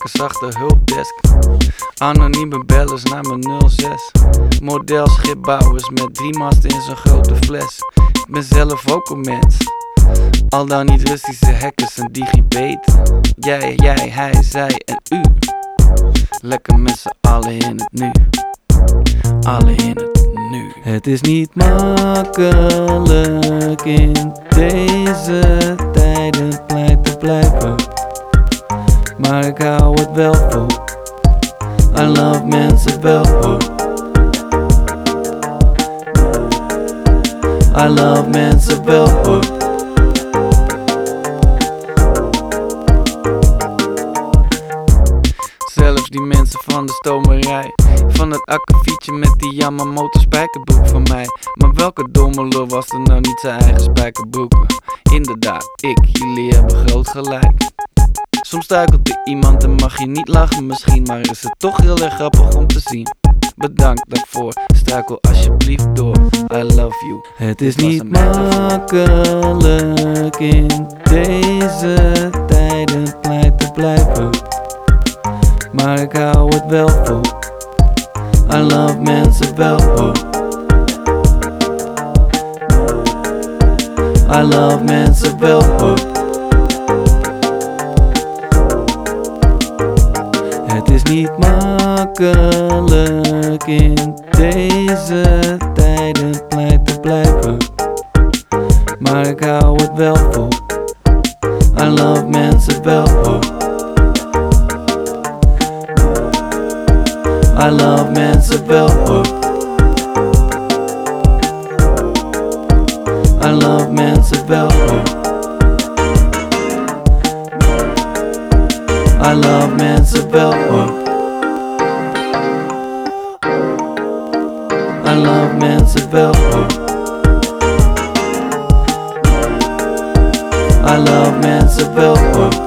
medewerkers achter hulpdesk. Anonieme bellers naar mijn 06. Model schipbouwers met 3 masten in zo'n grote fles. Ik ben zelf ook een mens. Al dan niet Russische hackers en digibeten. Jij, hij, zij en u. Lekker met z'n allen in het nu. Allen in het nu. Het is niet makkelijk in deze tijden blij te blijven, maar ik hou het wel vol. I love mensen wel hoor. I love mensen wel hoor. Zelfs die mensen van de stomerij, van het akkefietje met die Yamamoto spijkerbroek van mij. Maar welke domme lul was er nou niet zijn eigen spijkerbroeken? Inderdaad, jullie hebben groot gelijk. Soms struikelt er iemand en mag je niet lachen misschien, maar is het toch heel erg grappig om te zien. Bedankt daarvoor, struikel alsjeblieft door. I love you. Het is niet makkelijk in deze tijden blij te blijven, maar ik hou het wel vol. I love mensen wel hoor. I love mensen wel hoor. Het is niet makkelijk in deze tijden blij te blijven, maar ik hou het wel vol. I love mensen wel hoor. I love mensen wel hoor. I love mensen wel hoor. I love mensen wel hoor. I love mensen wel hoor. I love mensen wel hoor.